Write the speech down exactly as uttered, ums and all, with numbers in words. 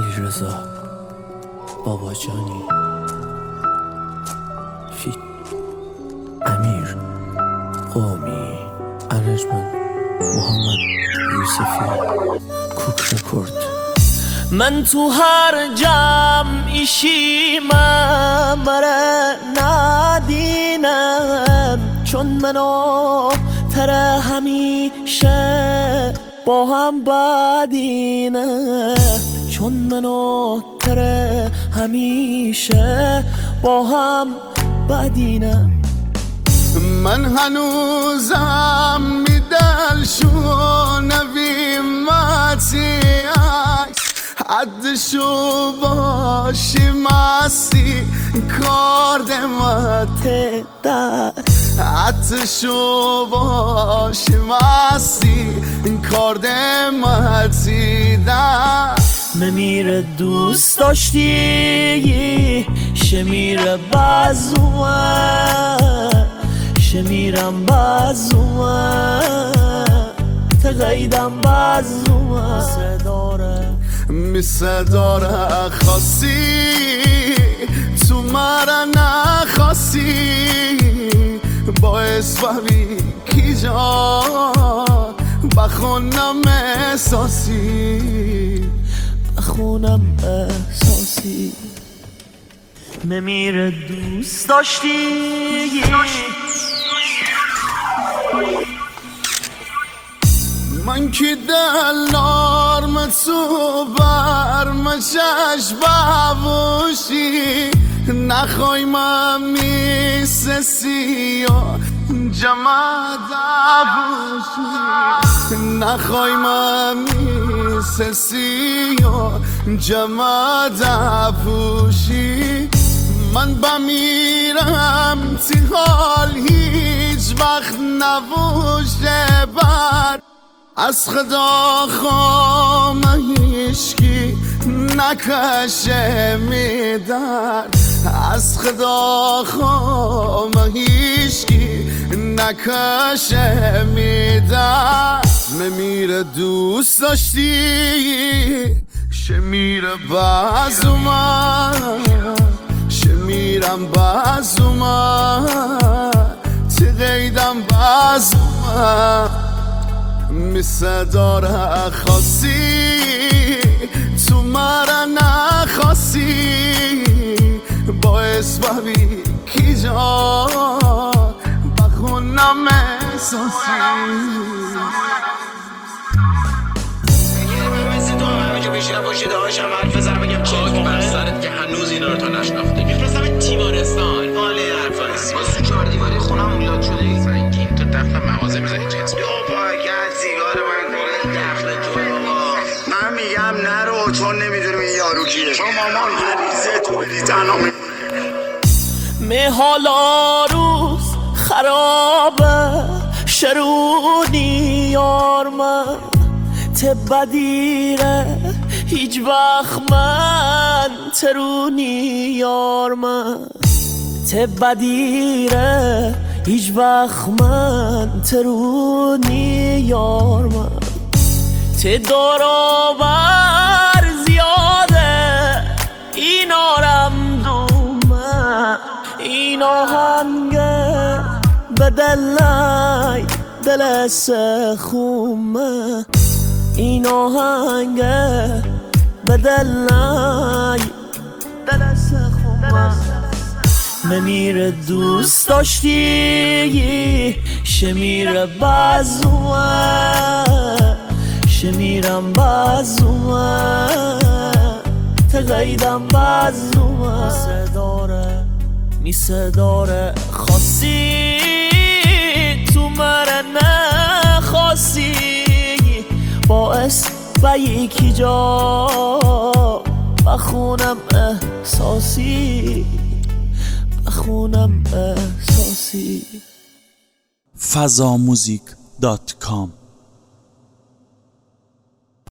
علیرضا باباجانی فیت امیر قومی ارجمند محمد یوسفی کوک رکورد. من تو هر جمعیشیمم مره ندینم، چون منو تره همیشه با هم بدینه، چون منو تره همیشه با هم بدینه. من هنوزم میدلشو نویمتی حدشو باشی مستی کاردمت در حدشو باشی مستی کاردمتی در ممیر دوست داشتی شمیر بازوه شمیرم بازوه تقیدم بازوه صداره مثل داره خاصی تو مرا نخواستی باعث ببی کی جا بخونم احساسی بخونم احساسی. ممیر دوست داشتی من که دلارم تو برم چشم ببوشی نخوای من میسسی و جمع دبوشی نخوای من میسسی و جمع دبوشی. من بمیرم تی حال هیچ وقت نبوشه بر از خدا خوام هیچکی نکشه میدن از خدا خوام هیچکی نکشه میدن. ممیر دوست داشتی شمیر بازومن شمیرم بازومن تقیدم بازومن مثل داره خاصی تو مرا نخواستی باعث ببی کی جا بخونم احساسی. مثل تو هم همه جو بشینم باشی داشتم حرف بزنم بگم چه خاک بر سرت که هنوز اینا رو تا نشناخته میفرستم تیمارستان حاله حرفایسی واسه چهار دیواری خونم میلاد شده سنگین تو دفن مغازه میزنی جنس بیا پاکت سیگار من کنه دفن تو من میگم نرو چون نمیدونم این یارو کیه شما مامان مریضه تو بری تنها می حالا روز خرابه شرونی یار من تبدیره هیچ وقت من ترونی یار من تبدیره هیچ وقت من ترونی یار من تدارآور زیاده این آرم دومه این آهنگه به دلای دل سخومه این آهنگه به دلای دل سخومه. ممیر دوست داشتی شمیر بازوه شمیرم بازوه تقیدم بازوه صداره میسه داره خاصی تو مرا نخواستی باعث و یکی جا بخونم احساسی بخونم احساسی. فضاموزیک دات کام